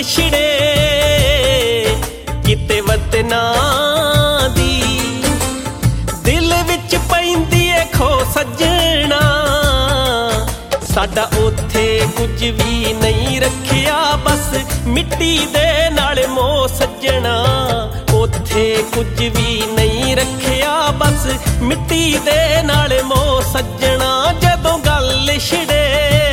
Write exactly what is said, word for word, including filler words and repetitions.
ਛਿੜੇ ਕਿਤੇ ਵਤਨਾਂ ਦੀ, ਦਿਲ ਵਿੱਚ ਪੈਂਦੀ ਏ ਖੋ ਸੱਜਣਾ, ਸਾਡਾ ਉੱਥੇ ਕੁਝ ਵੀ ਨਹੀਂ ਰੱਖਿਆ ਬਸ ਮਿੱਟੀ ਦੇ ਨਾਲ ਮੋਹ ਸੱਜਣਾ, ਉੱਥੇ ਕੁਝ ਵੀ ਨਹੀਂ ਰੱਖਿਆ ਬਸ ਮਿੱਟੀ ਦੇ ਨਾਲ ਮੋਹ ਸੱਜਣਾ, ਜਦੋਂ ਗੱਲ ਛਿੜੇ